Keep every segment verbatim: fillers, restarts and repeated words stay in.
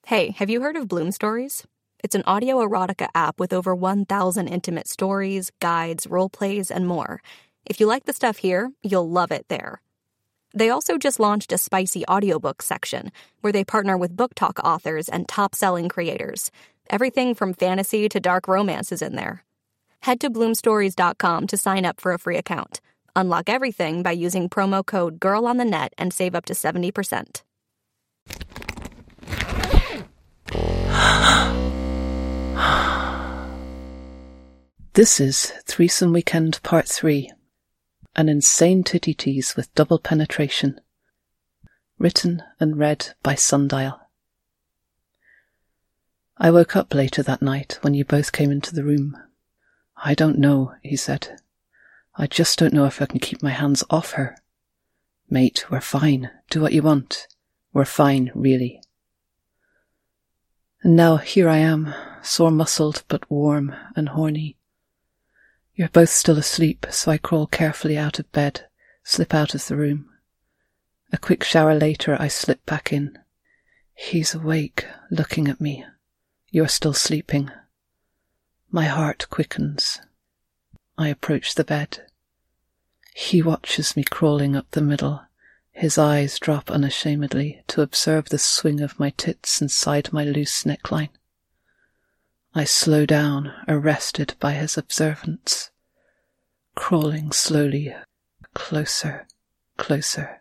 Hey, have you heard of Bloom Stories? It's an audio erotica app with over one thousand intimate stories, guides, role plays, and more. If you like the stuff here, you'll love it there. They also just launched a spicy audiobook section where they partner with book talk authors and top-selling creators. Everything from fantasy to dark romance is in there. Head to bloom stories dot com to sign up for a free account. Unlock everything by using promo code GIRLONTHENET and save up to seventy percent. This is Threesome Weekend Part three, an insane titty tease with double penetration. Written and read by Sundial. I woke up later that night when you both came into the room. I don't know, he said. I just don't know if I can keep my hands off her. Mate, we're fine. Do what you want. We're fine, really. And now here I am, sore-muscled but warm and horny. You're both still asleep, so I crawl carefully out of bed, slip out of the room. A quick shower later, I slip back in. He's awake, looking at me. You're still sleeping. My heart quickens. I approach the bed. He watches me crawling up the middle. His eyes drop unashamedly to observe the swing of my tits inside my loose neckline. I slow down, arrested by his observance, crawling slowly, closer, closer.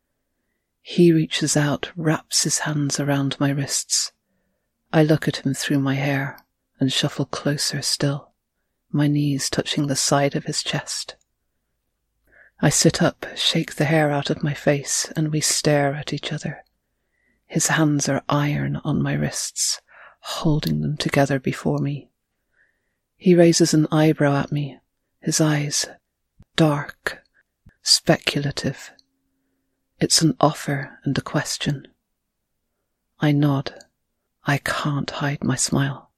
He reaches out, wraps his hands around my wrists. I look at him through my hair and shuffle closer still, my knees touching the side of his chest. I sit up, shake the hair out of my face, and we stare at each other. His hands are iron on my wrists, holding them together before me. He raises an eyebrow at me, his eyes dark, speculative. It's an offer and a question. I nod. I can't hide my smile.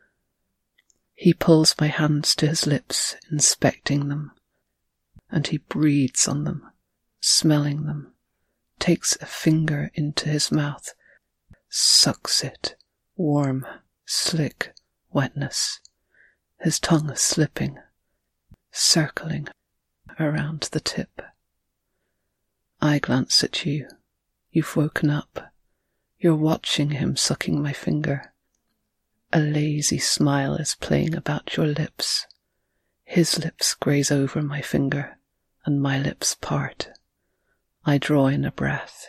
He pulls my hands to his lips, inspecting them, and he breathes on them, smelling them, takes a finger into his mouth, sucks it. Warm, slick wetness, his tongue slipping, circling around the tip. I glance at you. You've woken up. You're watching him sucking my finger. A lazy smile is playing about your lips. His lips graze over my finger, and my lips part. I draw in a breath.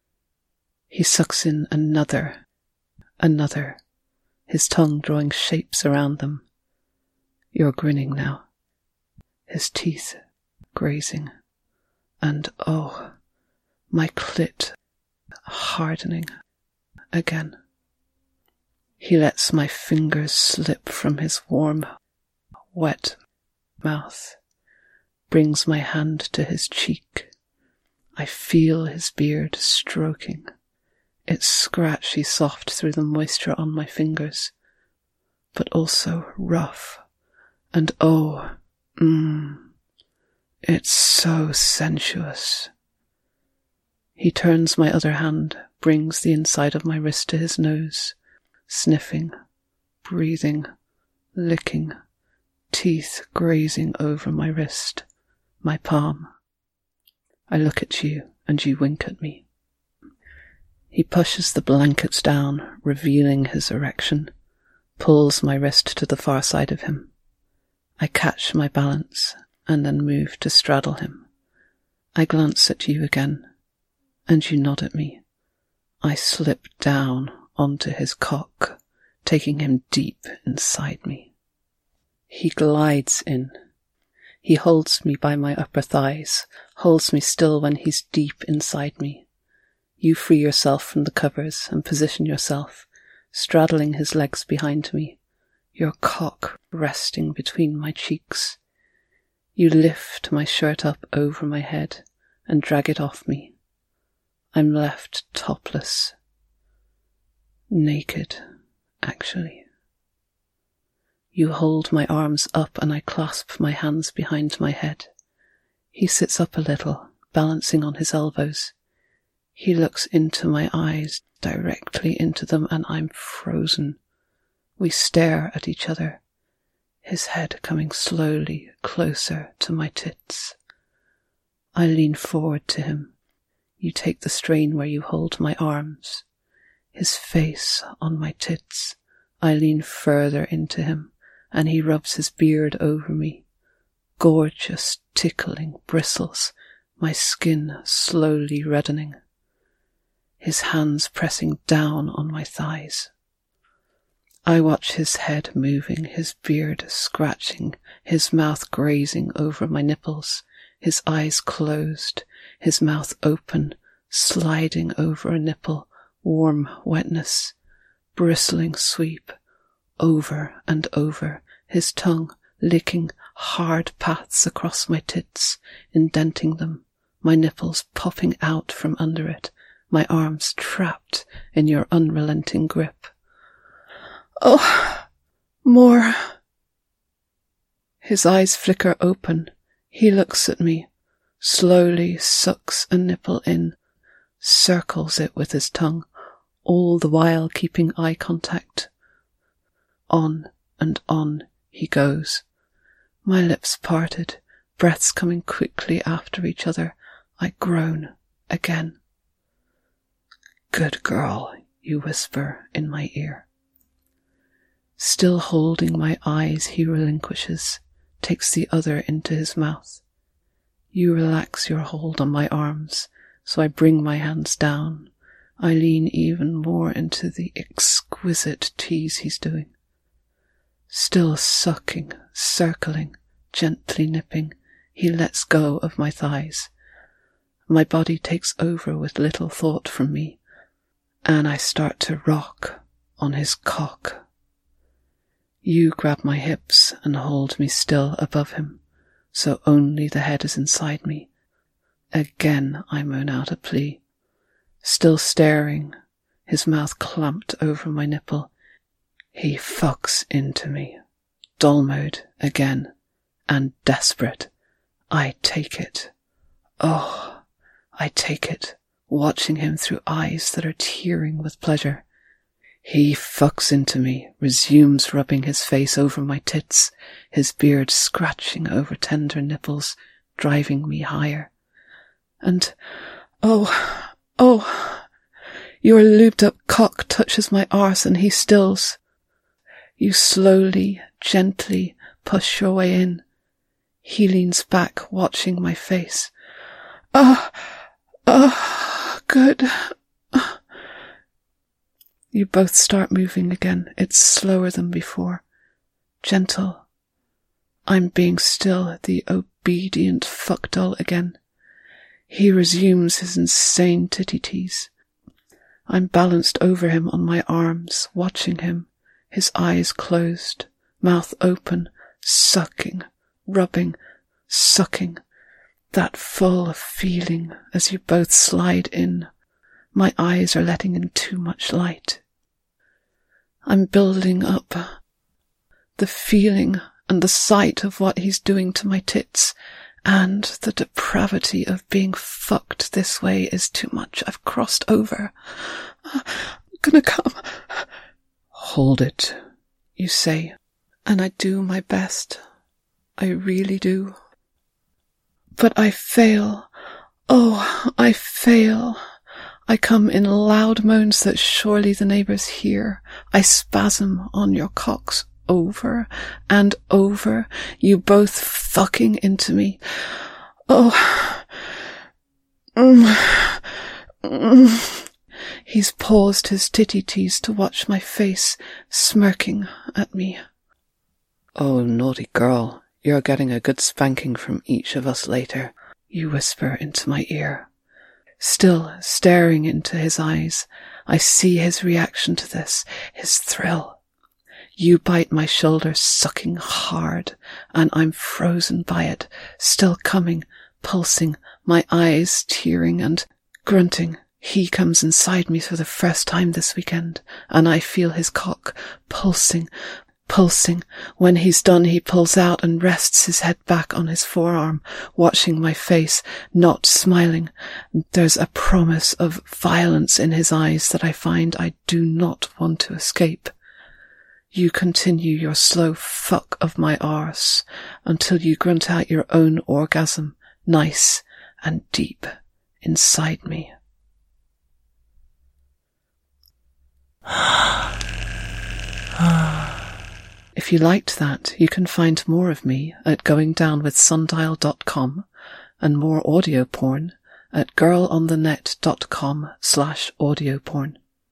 He sucks in another Another, his tongue drawing shapes around them. You're grinning now, his teeth grazing, and oh, my clit hardening again. He lets my fingers slip from his warm, wet mouth, brings my hand to his cheek. I feel his beard stroking. It's scratchy soft through the moisture on my fingers, but also rough, and oh, mmm, it's so sensuous. He turns my other hand, brings the inside of my wrist to his nose, sniffing, breathing, licking, teeth grazing over my wrist, my palm. I look at you, and you wink at me. He pushes the blankets down, revealing his erection, pulls my wrist to the far side of him. I catch my balance, and then move to straddle him. I glance at you again, and you nod at me. I slip down onto his cock, taking him deep inside me. He glides in. He holds me by my upper thighs, holds me still when he's deep inside me. You free yourself from the covers and position yourself, straddling his legs behind me, your cock resting between my cheeks. You lift my shirt up over my head and drag it off me. I'm left topless. Naked, actually. You hold my arms up and I clasp my hands behind my head. He sits up a little, balancing on his elbows. He looks into my eyes, directly into them, and I'm frozen. We stare at each other, his head coming slowly closer to my tits. I lean forward to him. You take the strain where you hold my arms. His face on my tits. I lean further into him, and he rubs his beard over me. Gorgeous, tickling bristles, my skin slowly reddening. His hands pressing down on my thighs. I watch his head moving, his beard scratching, his mouth grazing over my nipples, his eyes closed, his mouth open, sliding over a nipple, warm wetness, bristling sweep, over and over, his tongue licking hard paths across my tits, indenting them, my nipples popping out from under it, my arms trapped in your unrelenting grip. Oh, more. His eyes flicker open. He looks at me, slowly sucks a nipple in, circles it with his tongue, all the while keeping eye contact. On and on he goes. My lips parted, breaths coming quickly after each other. I groan again. Good girl, you whisper in my ear. Still holding my eyes, he relinquishes, takes the other into his mouth. You relax your hold on my arms, so I bring my hands down. I lean even more into the exquisite tease he's doing. Still sucking, circling, gently nipping, he lets go of my thighs. My body takes over with little thought from me, and I start to rock on his cock. You grab my hips and hold me still above him, so only the head is inside me. Again I moan out a plea. Still staring, his mouth clamped over my nipple, he fucks into me. Doll mode again, and desperate. I take it. Oh, I take it, watching him through eyes that are tearing with pleasure. He fucks into me, resumes rubbing his face over my tits, his beard scratching over tender nipples, driving me higher. And, oh, oh, your lubed-up cock touches my arse and he stills. You slowly, gently push your way in. He leans back, watching my face. Ah, ah, good. You both start moving again. It's slower than before. Gentle. I'm being still, the obedient fuckdoll again. He resumes his insane titty tease. I'm balanced over him on my arms, watching him, his eyes closed, mouth open, sucking, rubbing, sucking, that full feeling as you both slide in. My eyes are letting in too much light. I'm building up. The feeling and the sight of what he's doing to my tits, and the depravity of being fucked this way is too much. I've crossed over. I'm gonna come. Hold it, you say, and I do my best. I really do. But I fail. Oh, I fail. I come in loud moans that surely the neighbours hear. I spasm on your cocks over and over, you both fucking into me. Oh. Mm. Mm. He's paused his titty tease to watch my face, smirking at me. Oh, naughty girl, you're getting a good spanking from each of us later, you whisper into my ear. Still staring into his eyes, I see his reaction to this, his thrill. You bite my shoulder, sucking hard, and I'm frozen by it, still coming, pulsing, my eyes tearing and grunting. He comes inside me for the first time this weekend, and I feel his cock pulsing, pulsing. When he's done, he pulls out and rests his head back on his forearm, watching my face, not smiling. There's a promise of violence in his eyes that I find I do not want to escape. You continue your slow fuck of my arse until you grunt out your own orgasm, nice and deep inside me. If you liked that, you can find more of me at going down with sundial dot com and more audio porn at girl on the net dot com slash audio porn.